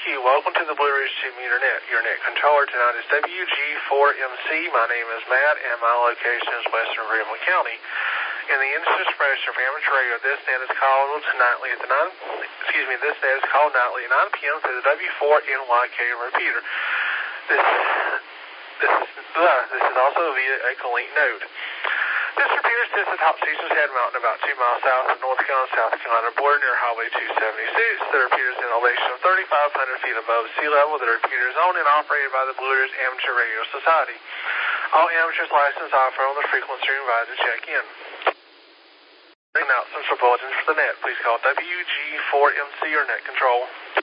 welcome to the Blue Ridge Team Internet. Your net controller tonight is WG4MC. My name is Matt, and my location is Western Greenville County. In the instant expression of amateur radio, this net is called nightly at 9 p.m. through the W4NYK repeater. This is also via a link node. This repeater sits atop Seasons Head Mountain about 2 miles south of North Carolina, South Carolina border near Highway 276. The repeater is in an elevation of 3,500 feet above sea level. The repeater is owned and operated by the Blue Ridge Amateur Radio Society. All amateurs licensed offer on the frequency are invited to check in. Announcements or bulletins for the net. Please call WG4MC or net control.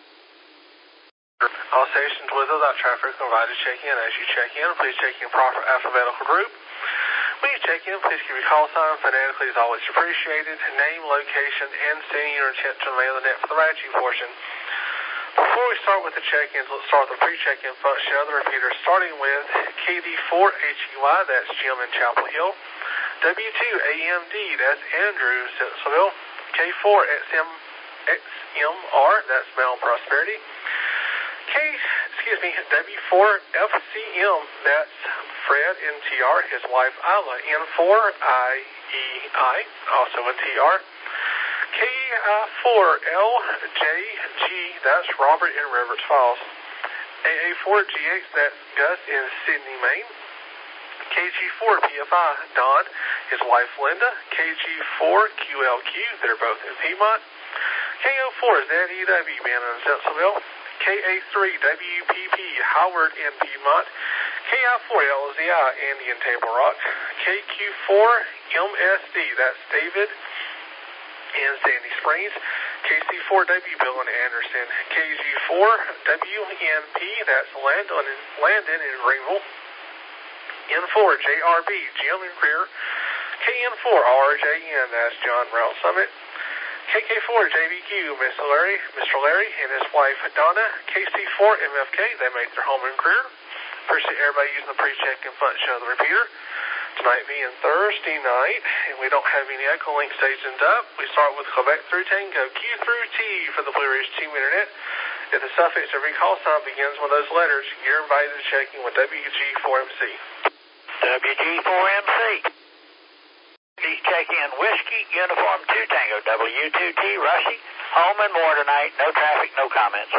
All stations with or without traffic are invited to check in. As you check in, please check in proper alphabetical group. When you check in, please give your call sign. Phonetically is always appreciated. Name, location, and stating your intent to remain on the net for the RADG portion. Before we start with the check-ins, let's start with the pre-check-in function of the repeater, starting with KD4HEY, that's Jim in Chapel Hill. W2AMD, that's Andrew, Simpsonville. K4XMR, that's Mount Prosperity. W4FCM, that's Fred in TR, his wife Isla, N4IEI, also in TR. K4LJG, that's Robert in Roberts Falls. AA4GH, that's Gus in Sydney, Maine. KG4PFI, Don, his wife Linda. KG4QLQ, they're both in Piedmont. KO4ZEW, man in Simpsonville. KA3WPP, Howard in Piedmont. KI4LZI, Andy in Table Rock. KQ4MSD, that's David in Sandy Springs. KC4W, Bill in Anderson. KG4WNP, that's Landon in Greenville. N4JRB, Jim in Greer. KN4RJN, that's John Route Summit. KK4JBQ, Mr. Larry and his wife Donna. KC4MFK, they make their home in Greer. Appreciate everybody using the pre-check-in function of the repeater. Tonight being Thursday night, and we don't have any Echo Link stations up. We start with Quebec through Tango, Q through T for the Blue Ridge Team Internet. If the suffix of every call sign begins with those letters, you're invited to check in with WG4MC. WG4MC. Please check in Whiskey, Uniform 2 Tango, W2T, Rushy. Home and more tonight. No traffic, no comments.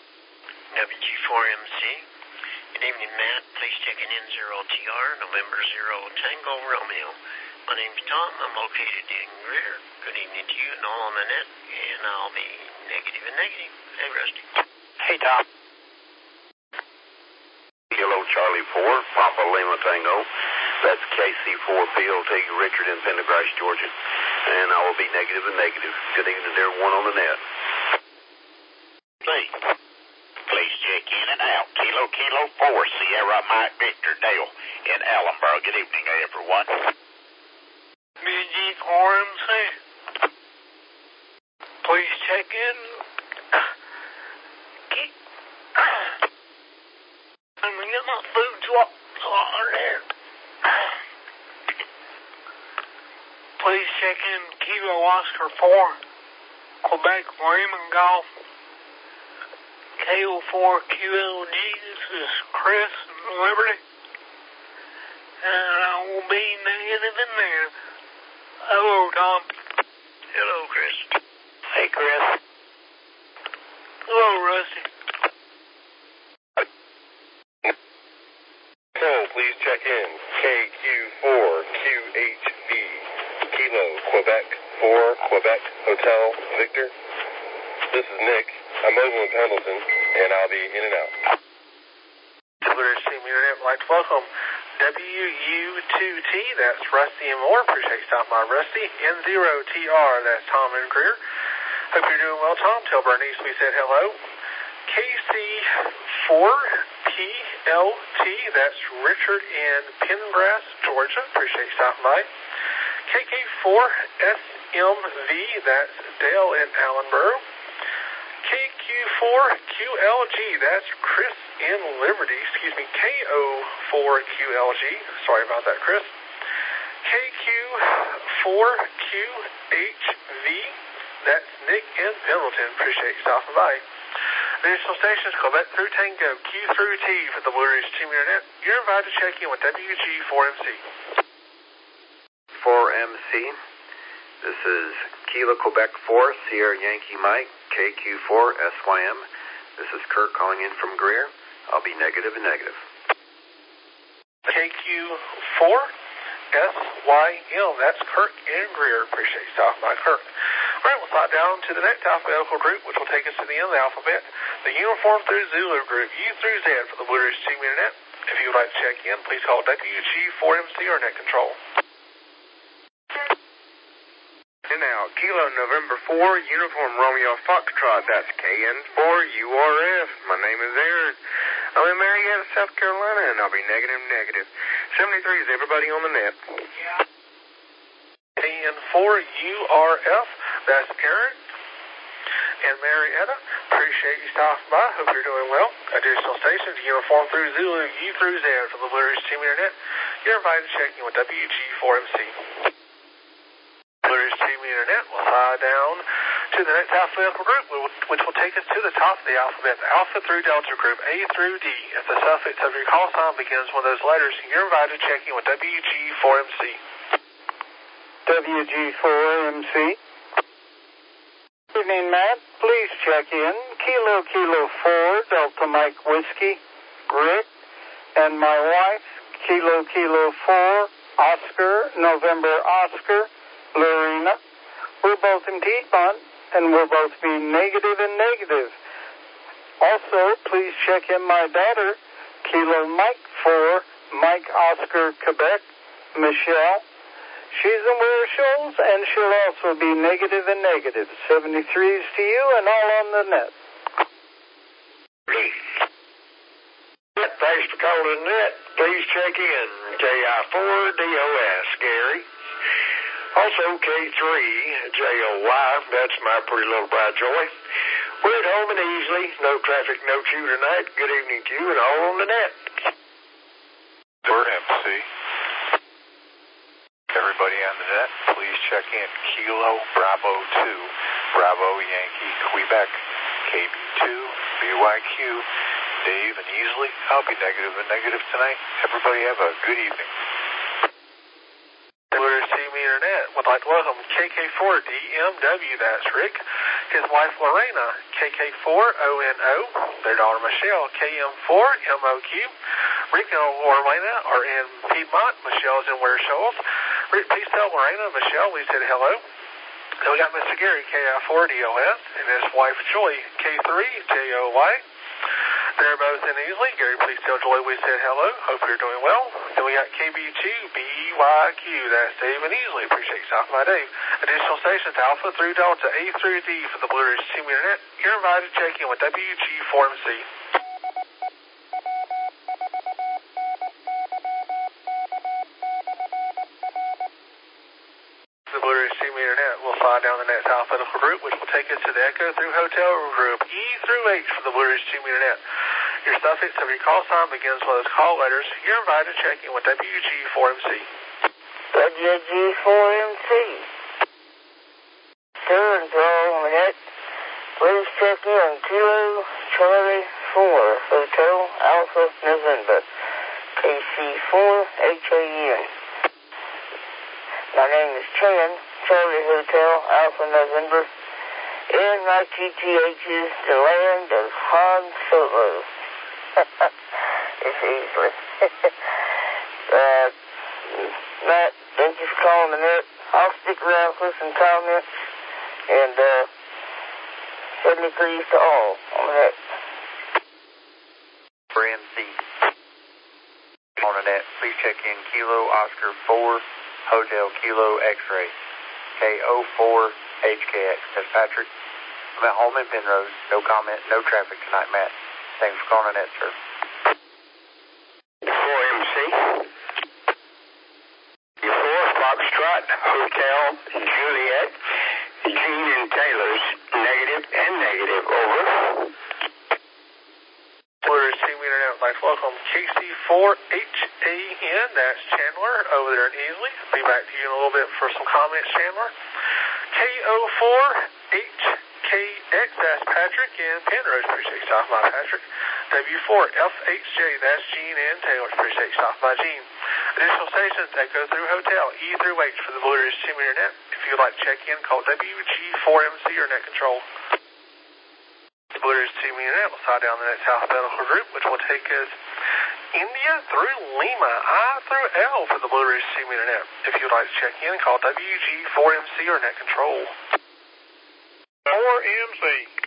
WG4MC. Good evening, Matt. Please check in N0TR, November 0 Tango, Romeo. My name's Tom. I'm located in Greer. Good evening to you and all on the net. And I'll be negative and negative. Hey, Rusty. Hey, Tom. Kilo Charlie 4, Papa Lima Tango. That's KC4PLT Richard in Pendergrass, Georgia. And I will be negative and negative. Good evening to everyone on the net. Please check in and out. Kilo 4, Sierra Mike Victor Dale in Allenborough. Good evening, everyone. BG4MC. Please check in. I'm gonna get my food swapped there. Please check in Kilo Oscar 4, Quebec Raymond Golf. KO4QLG, this is Chris in Liberty. And I will be negative and negative. Hello, Tom. Hello, Chris. Hey, Chris. Hello, Rusty. So please check in KQ4QHB, Kilo Quebec 4, Quebec Hotel Victor. This is Nick. I'm over in Pendleton, and I'll be in and out. The Blue Ridge Team Internet would like to welcome WU2T, that's Rusty and Moore. Appreciate you stopping by, Rusty. N0TR, that's Tom and Greer. Hope you're doing well, Tom. Tell Bernice we said hello. KC4PLT, that's Richard in Pendergrass, Georgia. Appreciate you stopping by. KK4SMV, that's Dale in Allenborough. KQ4QLG, that's Chris in Liberty. KO4QLG, sorry about that, Chris. KQ4QHV, that's Nick in Pendleton. Appreciate you stopping by. Additional stations, Quebec through Tango, Q through T for the Blue Ridge Team Internet. You're invited to check in with WG4MC. 4MC. This is Kilo Quebec 4, Sierra Yankee Mike, KQ4 SYM. This is Kirk calling in from Greer. I'll be negative and negative. KQ4 SYM. That's Kirk in Greer. Appreciate you stopping by, Kirk. All right, we'll slide down to the next alphabetical group, which will take us to the end of the alphabet. The uniform through Zulu group, U through Z for the Blue Ridge Team Internet. If you would like to check in, please call WG4MC or Net Control. And now, Kilo November 4, Uniform Romeo Foxtrot. That's KN4URF. My name is Aaron. I'm in Marietta, South Carolina, and I'll be negative. 73 is everybody on the net. KN4URF. That's Aaron and Marietta. Appreciate you stopping by. Hope you're doing well. Additional stations, uniform through Zulu, U through Z for the Blue Ridge Team Internet. You're invited to check in with WG4MC. Blue Ridge Team Internet will slide down to the next alphabetical group, which will take us to the top of the alphabet, the Alpha through Delta group, A through D. If the suffix of your call sign begins with those letters, you're invited to check in with WG4MC. WG4MC. Good evening, Matt. Please check in. Kilo 4, Delta Mike Whiskey, Rick, and my wife, Kilo 4, Oscar, November Oscar, Lorena. We're both in Piedmont, and we'll both be negative and negative. Also, please check in my daughter, Kilo Mike 4, Mike Oscar, Quebec, Michelle. She's in Weir Shoals, and she'll also be negative and negative. 73s to you and all on the net. Thanks for calling the net. Please check in. KI4DOS, Gary. Also, K3JOY. That's my pretty little bride, Joy. We're at home and easily. No traffic, no queue tonight. Good evening to you and all on the net. MC. Everybody on the net, please check in. Kilo Bravo 2, Bravo Yankee Quebec, KB2, BYQ, Dave and Easley. I'll be negative and negative tonight. Everybody have a good evening. Blue Ridge Team Internet would like to welcome KK4DMW, that's Rick, his wife Lorena, KK4ONO, their daughter Michelle, KM4MOQ. Rick and Lorena are in Piedmont, Michelle's in Weir Shoals. Rick, please tell Lorena and Michelle we said hello. Then we got Mr. Gary, KI4DOS, and his wife Joy, K3JOY. They're both in Easley. Gary, please tell Joy we said hello. Hope you're doing well. Then we got KB2BYQ. That's Dave and Easley. Appreciate you stopping by, Dave. Additional stations, Alpha through Delta, A through D for the Blue Ridge Team Internet. You're invited to check in with WG4MC. The Blue Ridge Team Internet will slide down the next alphabetical group, which will take us to the Echo through Hotel group, E through H for the Blue Ridge Team Internet. Your suffix of your call sign begins with those call letters. You're invited to check in with WG4MC. WG4MC. Sir and all on the net, please check in Kilo Charlie 4, Hotel Alpha November, KC4HAN. My name is Chan, Charlie Hotel Alpha November, and my QTH is the land of Han Solo. It's easily. Matt, thank you for calling the net. I'll stick around for some comments, and 73s to all on the net. For MC on the net, please check in Kilo Oscar 4, Hotel Kilo X-Ray, KO4HKX. That's Patrick. I'm at home in Penrose. No comment, no traffic tonight, Matt. Thanks for calling the net, sir. 4MC. 4 Foxtrot, Hotel Juliet, Gene and Taylor's, negative and negative, over. Blue Ridge Team Internet would like to welcome KC4HAN, that's Chandler, over there in Easley. I'll be back to you in a little bit for some comments, Chandler. KO4HK, KX, that's Patrick in Penrose. Appreciate you stopping by, Patrick. W4FHJ, that's Gene and Taylor. Appreciate you stopping by, Gene. Additional stations that go through hotel E through H for the Blue Ridge 2-meter net. If you'd like to check in, call WG4MC or net control. The Blue Ridge 2-meter net will slide down the next alphabetical group, which will take us India through Lima, I through L for the Blue Ridge 2-meter net. If you'd like to check in, call WG4MC or net control. 4MC.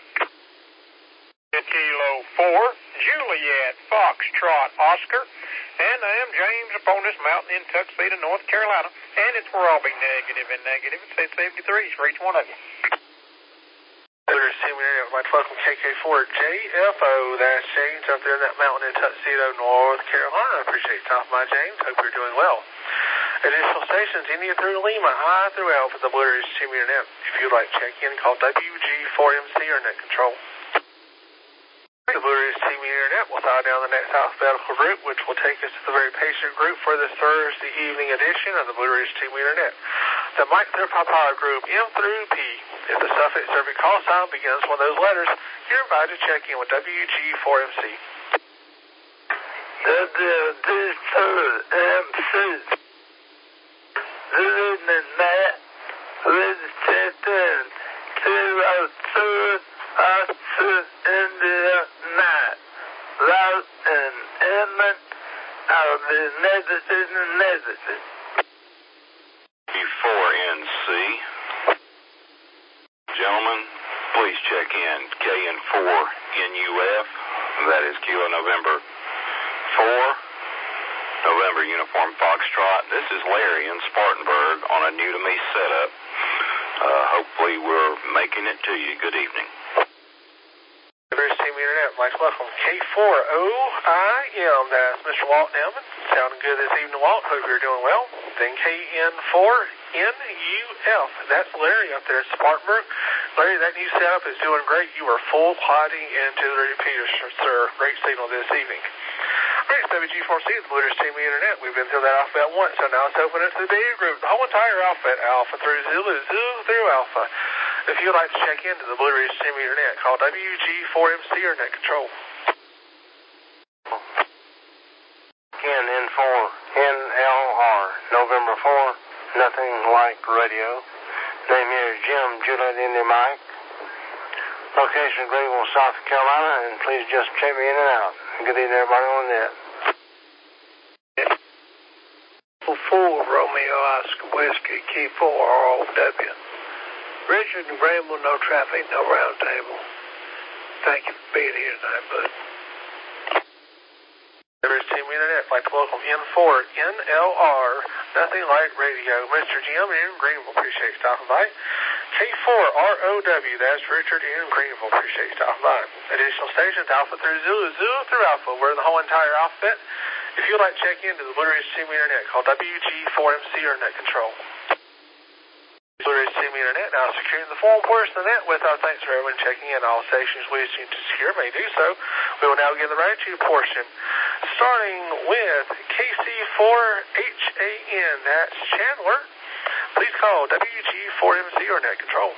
Kilo 4, Juliet, Foxtrot, Oscar, and I am James upon this mountain in Tuxedo, North Carolina, and it's where I'll be negative and negative. It says 73s for each one of you. Blue Ridge 2-meter net, I'd like to welcome KK4JFO, that's James up there in that mountain in Tuxedo, North Carolina. I appreciate you stopping by, James. Hope you're doing well. Additional stations, India through Lima, I through L for the Blue Ridge 2-meter net. If you'd like to check in, call WG4MC or net control. The Blue Ridge 2-meter net will slide down the next alphabetical group, which will take us to the very patient group for this Thursday evening edition of the Blue Ridge 2-meter net. The Mike through Papa group, M through P. If the suffix or call sign begins with those letters, you're invited to check in with WG4MC. WG4MC. Living that with Titan 202 India night. Loud and Edmund, I'll be negative. B4NC. Gentlemen, please check in KN4NUF. That is Kilo November 4, November Uniform Foxtrot. This is Larry in Spartanburg on a new-to-me setup. Hopefully we're making it to you. Good evening. Blue Ridge 2-meter net, I'd like to welcome K4OIM, that's Mr. Walt Nelman. Sounding good this evening, Walt. Hope you're doing well. Then KN4NUF, that's Larry up there at Spartanburg. Larry, that new setup is doing great. You are full plotting into the repeater, sir. Great signal this evening. All right, WG4MC, the Blue Ridge 2-meter net. We've been through that alphabet once, so now let's open it to the beta group. The whole entire alphabet, Alpha through Zulu, Zulu through Alpha. If you'd like to check into the Blue Ridge 2-meter net, call WG4MC or net control. Again, N4, NLR, November 4, nothing like radio. Name here is Jim, Juliet India Mike. Location Greenville, South Carolina, and please just check me in and out. Good evening, everybody on net. 4 Romeo Oscar Whiskey, Key 4 ROW. Richard and Greenville, no traffic, no round table. Thank you for being here tonight, bud. Blue Ridge 2-meter net, I'd like to welcome N4NLR, nothing like radio. Mr. Jim in Greenville, appreciate you stopping by. K4ROW, that's Richard in Greenville, appreciate you stopping by. Additional stations, Alpha through Zulu, Zulu through Alpha. We're the whole entire alphabet. If you'd like to check into the Blue Ridge 2-meter net, call WG4MC or net control. Blue Ridge 2-meter net now securing the form portion of the net with our thanks for everyone checking in. All stations wishing to secure may do so. We will now begin the gratitude portion. Starting with KC4HAN, that's Chandler. Please call WG4MC or net control.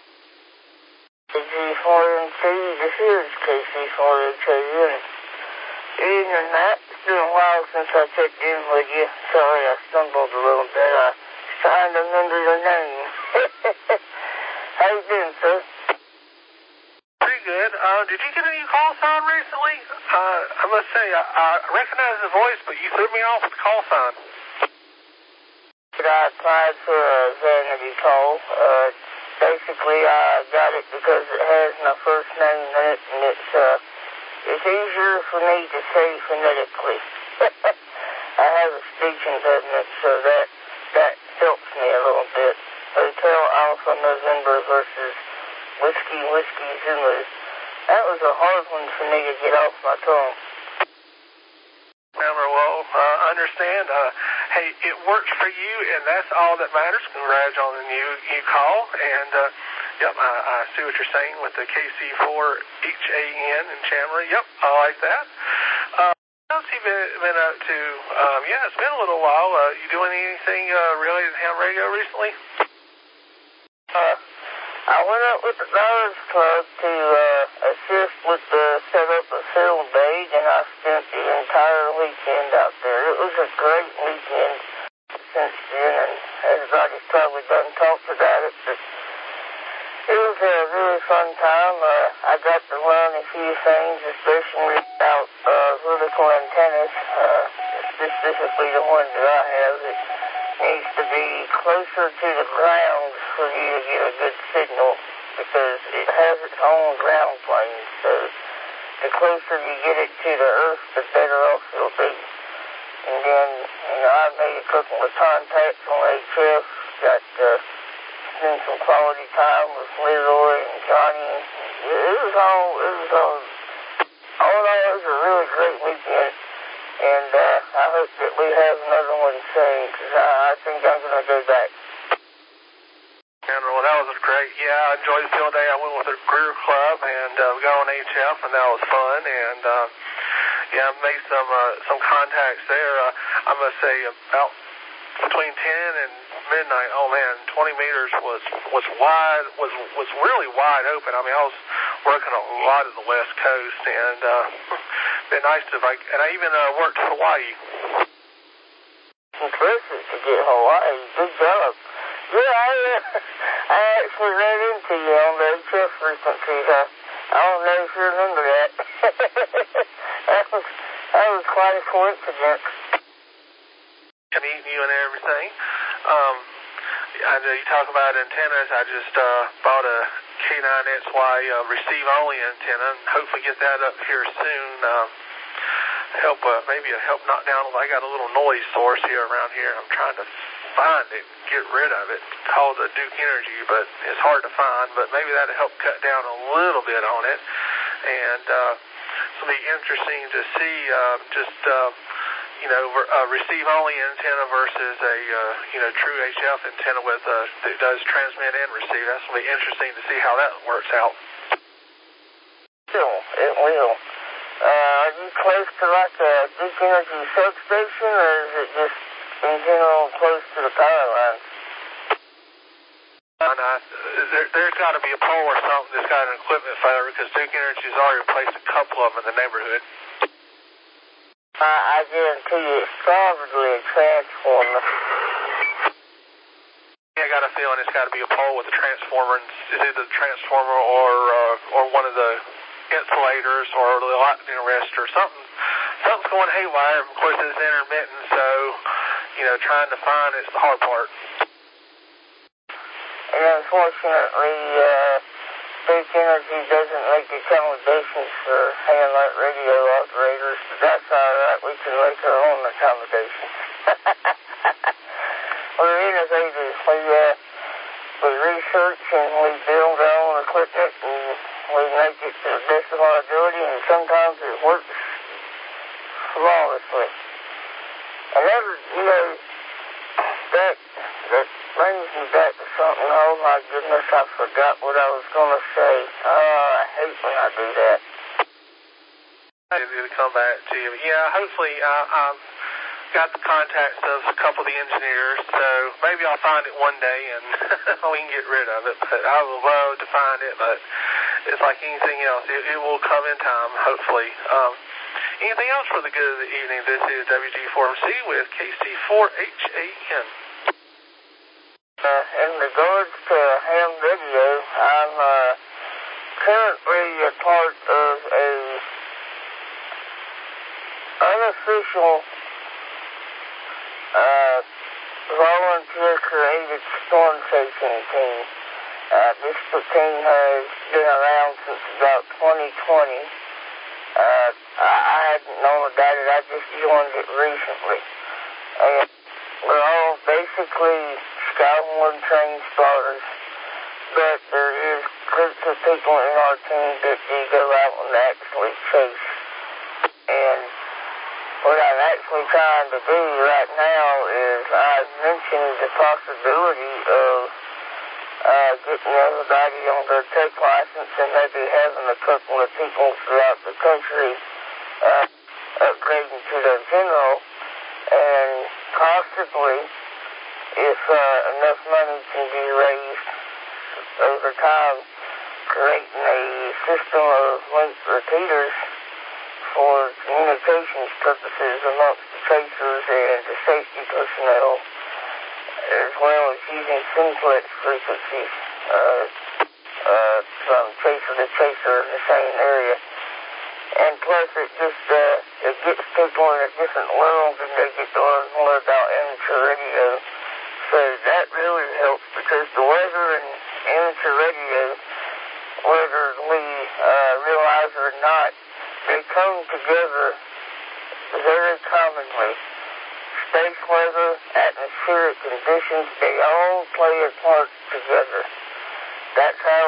WG4MC, this is KC4HAN. Evening, Matt. It's been a while since I checked in with you. Sorry, I stumbled a little bit. I trying to remember your name. How you doing, sir? Pretty good. Did you get a new call sign recently? I must say, I recognize the voice, but you threw me off with the call sign. I applied for a vanity call. Basically, I got it because it has my first name in it, and it's easier for me to say phonetically. I have a speech impediment, so that helps me a little bit. Hotel Alpha November versus Whiskey Zulu. That was a hard one for me to get off my tongue. Well, understand. Hey, it works for you, and that's all that matters. Congrats on the new call. And, yep, I see what you're saying with the KC4HAN in Chandler. Yep, I like that. What else have you been up to? Yeah, it's been a little while. You doing anything related to ham radio recently? I went up with the Lions Club to assist with the setup of Field Day, and I spent the entire weekend out there. It was a great weekend since then, and everybody's probably done talked about it, but it was a really fun time. I got to learn a few things, especially about vertical antennas, specifically the one that I have. It needs to be closer to the ground for you to get a good signal because it has its own ground plane. So the closer you get it to the earth, the better off it'll be. And then, I made a couple of contacts on HF, got spend some quality time with Leroy and Johnny. It was all in all, it was a really great weekend. And I hope that we have another one soon, because I think I'm going to go back. Well, that was great. Yeah, I enjoyed the field day. I went with the Greer Club, and we got on HF, and that was fun. And I made some contacts there. I must say about between 10 and midnight. Oh man, 20 meters was wide, was really wide open. I mean, I was working a lot of the West Coast, and been nice to and I even worked Hawaii. Impressive to get Hawaii. Good job. Yeah, I actually ran into you on the HF frequencies. I don't know if you remember that. that was quite a coincidence. And eating you and everything. I know you talk about antennas. I just bought a K9XY receive-only antenna, and hopefully get that up here soon. Maybe help knock down. I got a little noise source here around here. I'm trying to find it, get rid of it. It's called the Duke Energy, but it's hard to find. But maybe that'll help cut down a little bit on it. And it'll be interesting to see a receive-only antenna versus a true HF antenna with that does transmit and receive. That's going to be interesting to see how that works out. It will. Are you close to like a Duke Energy substation, or is it just in general close to the power line? There's got to be a pole or something that's got an equipment failure, because Duke Energy has already replaced a couple of them in the neighborhood. I guarantee you it's probably a transformer. Yeah, I got a feeling it's got to be a pole with a transformer. It's either the transformer or one of the insulators or the lightning arrestor or something. Something's going haywire. Of course, it's intermittent, so trying to find it's the hard part. And unfortunately, Duke Energy doesn't make accommodations for hand-light radio operators, but that's all right. We can make our own accommodations. We're innovators. We research and we build our own equipment, and we make it to the best of our ability, and sometimes it works flawlessly. And that brings me back to something. Oh my goodness, I forgot what I was going to say. Oh, I hate when I do that. I'm going to come back to you. Yeah, hopefully I've got the contacts of a couple of the engineers, so maybe I'll find it one day and we can get rid of it. But I would love to find it, but it's like anything else. It will come in time, hopefully. Anything else for the good of the evening? This is WG4MC with KC4HAN. In regards to ham radio, I'm currently a part of a unofficial volunteer-created storm chasing team. This team has been around since about 2020. I hadn't known about it. I just joined it recently. And we're all basically Skywarn trained spotters, but there is groups of people in our team that do go out and actually chase. And what I'm actually trying to do right now is I've mentioned the possibility of getting everybody on their tech license and maybe having a couple of people throughout the country upgrading to their general, and possibly if enough money can be raised over time, creating a system of linked repeaters for communications purposes amongst the tracers and the safety personnel, as well as using simplex frequencies from tracer to tracer in the same area. And plus it gets people in a different world and they get to learn more about amateur radio. So that really helps because the weather and amateur radio, whether we realize it or not, they come together very commonly. Space weather, atmospheric conditions, they all play a part together. That's how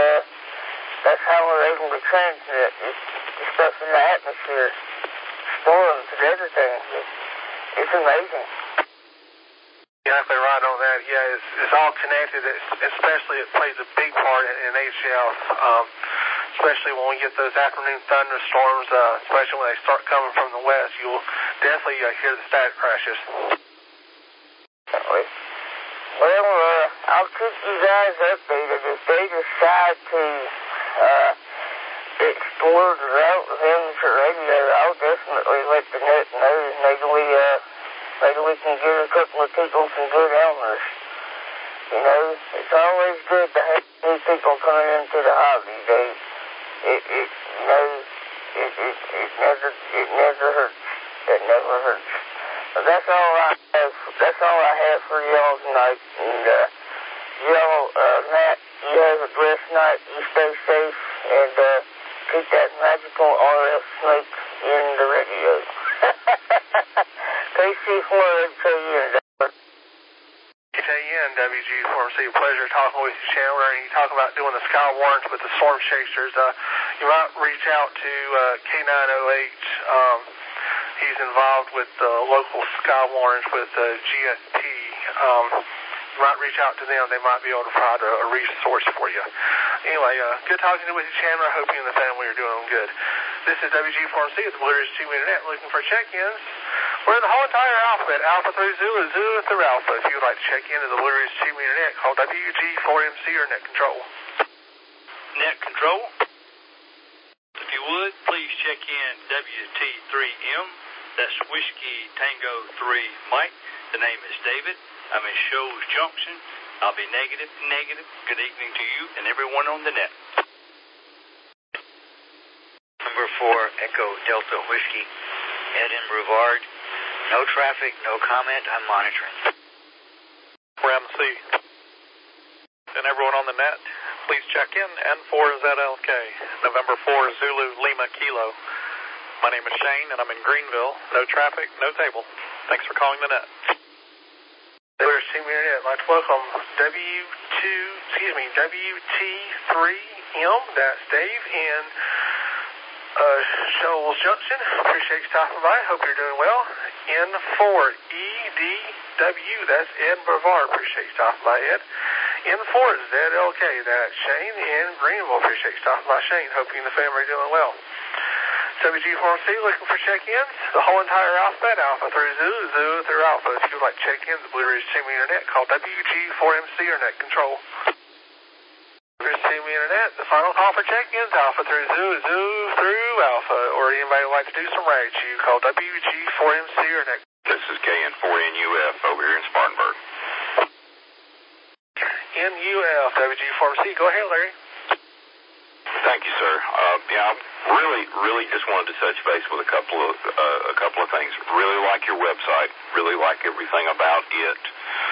we're able to transmit the stuff in the atmosphere, storms and everything. It's amazing. Exactly right on that. Yeah, it's all connected. Especially it plays a big part in HF. Especially when we get those afternoon thunderstorms, especially when they start coming from the west, you'll definitely hear the static crashes. Well, I'll keep you guys updated. If they decide to explore the route of amateur radio, I'll definitely let the net know. Maybe we can give a couple of people some good helmets. You know, it's always good to have new people coming into the hobby. It never hurts. It never hurts. But that's all I have for y'all tonight. And y'all, Matt, you have a blessed night. You stay safe and keep that magical RF snake in the radio. KC4 KN. KN, WG4MC, pleasure talking with you, Chandler. And you talk about doing the sky warrants with the storm chasers. You might reach out to K908. He's involved with the local sky warrants with GST. You might reach out to them. They might be able to provide a resource for you. Anyway, good talking with you, Chandler. I hope you and the family are doing good. This is WG4MC at the Blue Ridge Team Internet looking for check-ins. We're in the whole entire alphabet, Alpha through Zulu, Zulu through Alpha. If you would like to check into the Blue Ridge Team Internet, call WG4MC or Net Control. Net Control? If you would, please check in WT3M. That's Whiskey Tango 3 Mike. The name is David. I'm in Shoals Junction. I'll be negative. Good evening to you and everyone on the net. Number 4, Echo Delta Whiskey, Ed in Brevard. No traffic, no comment. I'm monitoring. Ramsey. And everyone on the net, please check in. N4ZLK, November 4, Zulu, Lima, Kilo. My name is Shane, and I'm in Greenville. No traffic, no table. Thanks for calling the net. There's Team Internet. I'd like to welcome WT3M. That's Dave in Shoals Junction. Appreciate you stopping by. Hope you're doing well. N4EDW. That's Ed Brevard. Appreciate you stopping by, Ed. N4ZLK. That's Shane in Greenville. Appreciate you stopping by, Shane. Hope you and the family are doing well. WG4MC looking for check-ins. The whole entire alphabet, Alpha through Zulu, Zulu through Alpha. If you would like to check in the Blue Ridge Team Internet, call WG4MC or Net Control. Blue Ridge Team Internet, the final call for check-ins, Alpha through Zulu, Zulu through Alpha. Or anybody would like to do some rage, you call WG4MC or Net. This is KN4NUF over here in Spartanburg. NUF, WG4MC. Go ahead, Larry. Thank you, sir. I really just wanted to touch base with a couple of things. Really like your website. Really like everything about it.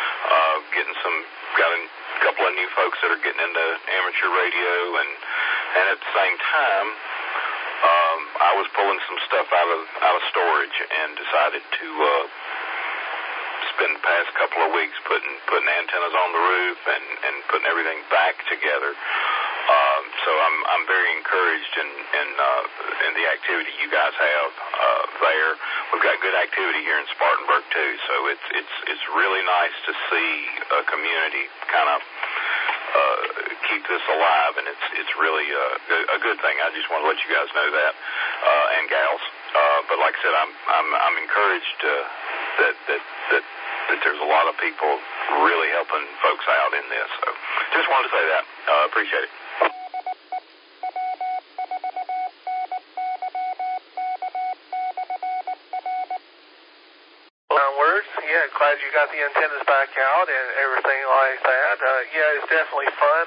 Got a couple of new folks that are getting into amateur radio, and at the same time, I was pulling some stuff out of storage and decided to spend the past couple of weeks putting antennas on the roof and putting everything back together. So I'm very encouraged in the activity you guys have there. We've got good activity here in Spartanburg too. So it's really nice to see a community kind of keep this alive, and it's really a good thing. I just want to let you guys know that, and gals. But like I said, I'm encouraged that there's a lot of people really helping folks out in this. So Just wanted to say that. Appreciate it. Words. Yeah, glad you got the antennas back out and everything like that. Yeah, it's definitely fun.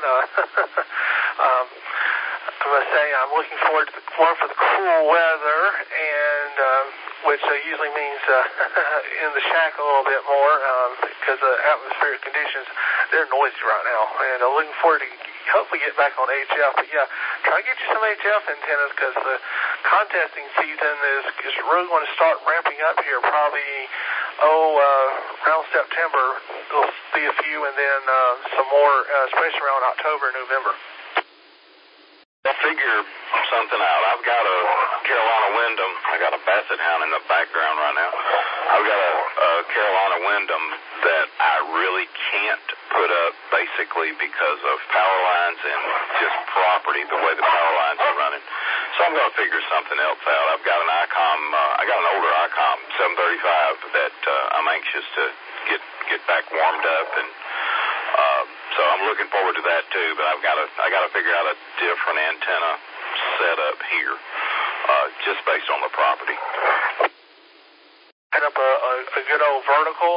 I must say I'm looking forward to more for the cool weather, and which usually means in the shack a little bit more because the atmospheric conditions, they're noisy right now. And looking forward to hopefully get back on HF. But yeah, try to get you some HF antennas because the contesting season is really going to start ramping up here probably around September. We'll see a few, and then some more, especially around October and November. I'll figure something out. I've got a Carolina Wyndham. I got a Basset Hound in the background right now. I've got a Carolina Wyndham that I really can't put up basically because of power lines and just property, the way the power lines are running. So I'm going to figure something else out. I've got an ICOM, I got an older ICOM 735 that I'm anxious to get back warmed up, and so I'm looking forward to that too. But I got to figure out a different antenna setup here, just based on the property. Set up a good old vertical.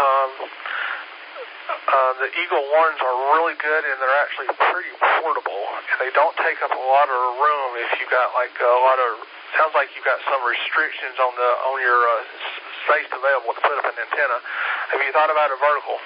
The Eagle ones are really good, and they're actually pretty portable, and they don't take up a lot of room if you got like a lot of. Sounds like you've got some restrictions on your space available to put up an antenna. Have you thought about a vertical?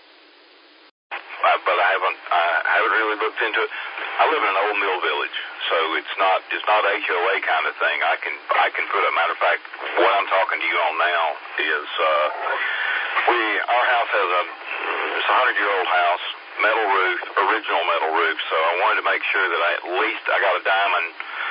But I haven't really looked into it. I live in an old mill village, so it's not HOA kind of thing. I can put a matter of fact, what I'm talking to you on now is our house has it's a 100-year-old house, metal roof, original metal roof. So I wanted to make sure that I got a diamond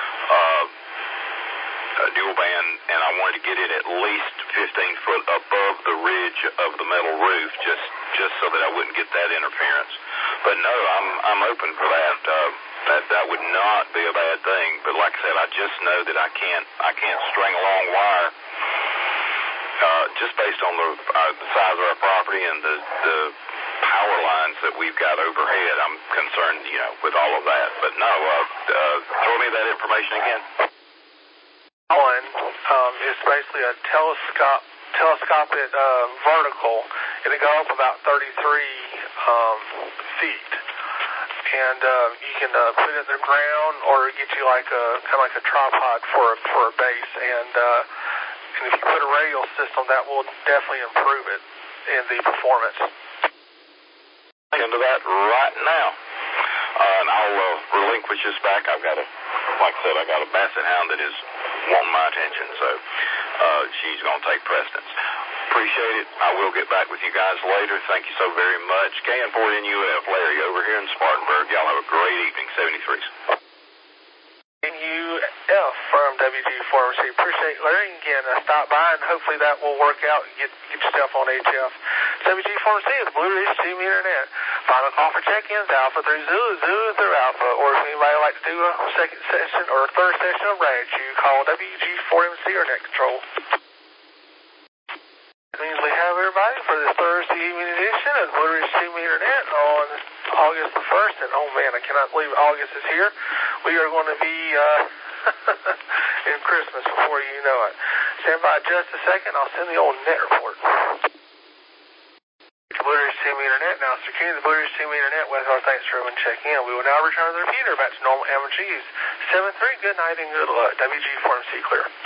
dual band, and I wanted to get it at least 15 foot above the ridge of the metal roof, just so that I wouldn't get that interference. But no, I'm open for that. That would not be a bad thing. But like I said, I just know that I can't string a long wire, just based on the size of our property and the power lines that we've got overhead. I'm concerned, with all of that. But no, throw me that information again. One is basically a telescopic vertical. It'll go up about 33 feet, and you can put it in the ground or get you like a tripod for a base, and if you put a radial system, that will definitely improve it in the performance. Into that right now, and I'll relinquish this back. Like I said, I got a Basset Hound that is wanting my attention, so she's going to take precedence. Appreciate it. I will get back with you guys later. Thank you so very much. KN4NUF, Larry, over here in Spartanburg. Y'all have a great evening. 73s. NUF from WG4MC. Appreciate Larry. Again, stop by, and hopefully that will work out and get yourself on HF. WG4MC is Blue Ridge Team Internet. Final call for check-ins, Alpha through Zulu, Zulu through Alpha. Or if anybody would like to do a second session or a third session of range, you call WG4MC or Net Control. That means we have everybody for this Thursday evening edition of Blue Ridge Team Internet on August the 1st. And oh man, I cannot believe August is here. We are going to be in Christmas before you know it. Stand by just a second. I'll send the old net report. Blue Ridge Team Internet, now securing the Blue Ridge Team Internet with our thanks for everyone checking in. We will now return to the repeater back to normal amateur use. 7-3, good night and good luck. WG4MC clear.